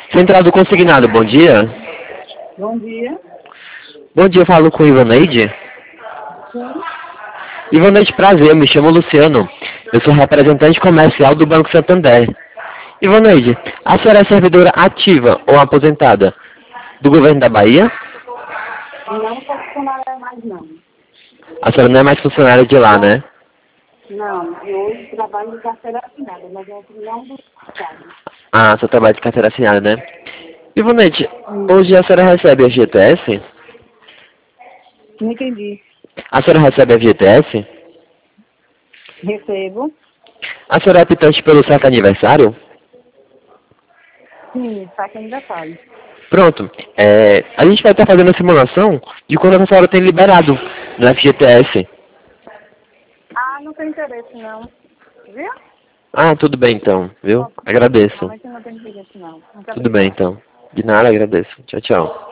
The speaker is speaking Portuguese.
Central do Consignado, bom dia. Bom dia. Bom dia, eu falo com Ivaneide. Sim. Ivaneide, prazer, eu me chamo Luciano. Eu sou representante comercial do Banco Santander. Ivaneide, a senhora é servidora ativa ou aposentada do governo da Bahia? Não sou funcionária mais, não. A senhora não é mais funcionária de lá, né? Não, eu hoje trabalho de carteira assinada, mas eu não do Estado. Ah, seu trabalho de carteira assinada, né? Ivaneide, Isso. hoje a senhora recebe a FGTS? Não entendi. A senhora recebe a FGTS? Recebo? A senhora é apitante pelo certo aniversário? Sim, saque aniversário. Pronto. A gente vai estar fazendo a simulação de quando a senhora tem liberado no FGTS. Ah, não tem interesse, não. Viu? Ah, tudo bem então, viu? Não, Agradeço. realmente não tem interesse, não. Muito Tudo bem obrigada. então. De nada, agradeço. Tchau, tchau.